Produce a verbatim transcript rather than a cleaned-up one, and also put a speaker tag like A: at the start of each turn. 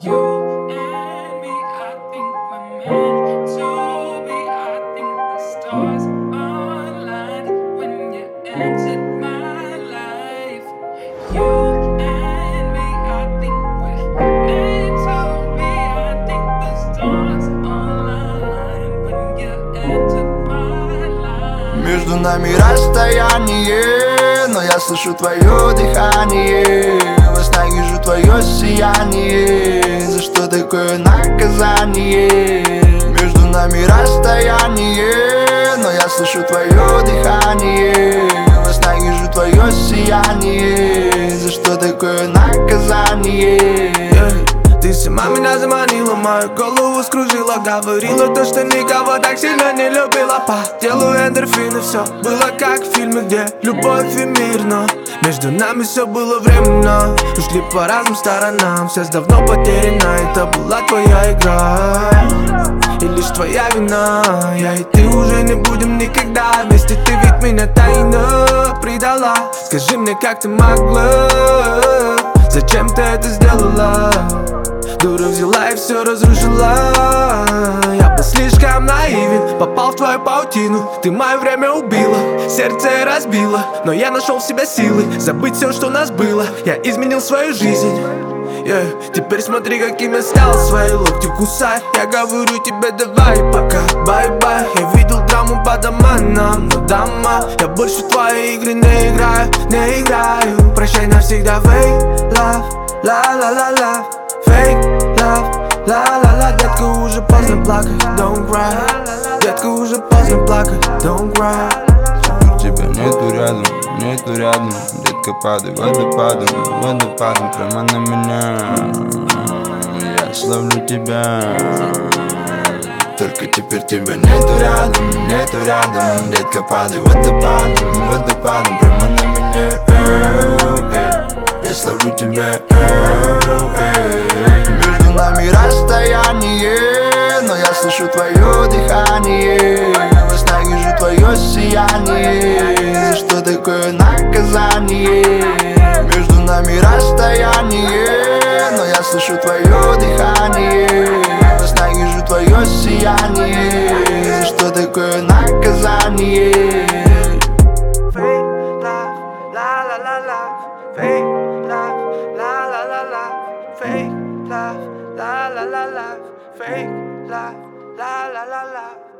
A: You and me, I think we're meant to be. I think the stars aligned when you entered my life. You and me, I think we're meant to be. I think the stars aligned when you entered my life.
B: Между нами расстояние, но я слышу твое дыхание. Во снах вижу твое сияние. За что такое наказание? Между нами расстояние, но я слышу твое дыхание. Во снах вижу твое сияние. За что такое наказание?
C: Ты сама меня заманила, мою голову скружила. Говорила то, что никого так сильно не любила. По телу эндорфины, все было как в фильме, где любовь и мир. Но между нами все было временно. Ушли по разным сторонам, связь давно потеряна. Это была твоя игра и лишь твоя вина. Я и ты уже не будем никогда вместе. Ты ведь меня тайно предала. Скажи мне, как ты могла? Зачем ты это сделала? Дура взяла и все разрушила. Я был слишком наивен, попал в твою паутину. Ты мое время убила, сердце разбила. Но я нашел в себе силы забыть все, что у нас было. Я изменил свою жизнь, yeah. Теперь смотри, каким я стал. Свои локти кусай. Я говорю тебе давай пока, бай-бай. Я видел драму по домам, но дома я больше в твои игры не играю, не играю. Прощай навсегда, fake love, la-la-la-la. Fake love, la-la-la. Детка, уже поздно плакать, don't cry. Детка, уже поздно плакать, don't cry.
D: Тебя нету рядом, нету рядом. Детка, падай водопадом, водопадом прямо на меня. Я словлю тебя.
B: Только теперь тебя нету рядом, нету рядом. Детка, падай водопадом, водопадом прямо на меня. Я словлю тебя. Между нами расстояние, но я слышу твое дыхание. Во снах вижу твое сияние. За что такое наказание? Между нами расстояние, но я слышу твое дыхание. Во снах вижу твое сияние. За что такое наказание?
C: Fake love, la-la-la-la. Fake love, la-la-la-la. Fake love, la-la-la-la. Fake love, la-la-la-la.